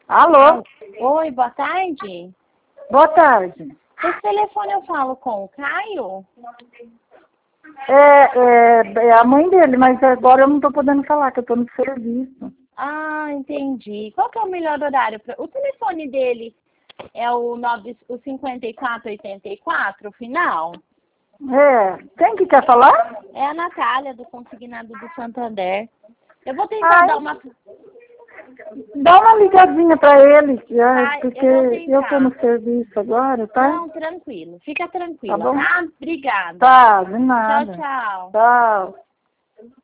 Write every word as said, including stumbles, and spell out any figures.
Alô? Oi, boa tarde. Boa tarde. Esse telefone eu falo com o Caio? É, é, é a mãe dele, mas agora eu não estou podendo falar, que eu estou no serviço. Ah, entendi. Qual que é o melhor horário? Pra... O telefone dele é o, nove, o cinquenta e quatro oitenta e quatro, o final? É, quem que quer falar? É a Natália, do Consignado do Santander. Eu vou tentar Ai, dar uma... dá uma ligadinha para ele, já, Tá, porque eu vou eu estou no tentar. serviço agora, tá? Não, tranquilo. Fica Tá tranquila, bom? tá? Obrigada. Tá, de Tchau, nada. tchau. Tchau.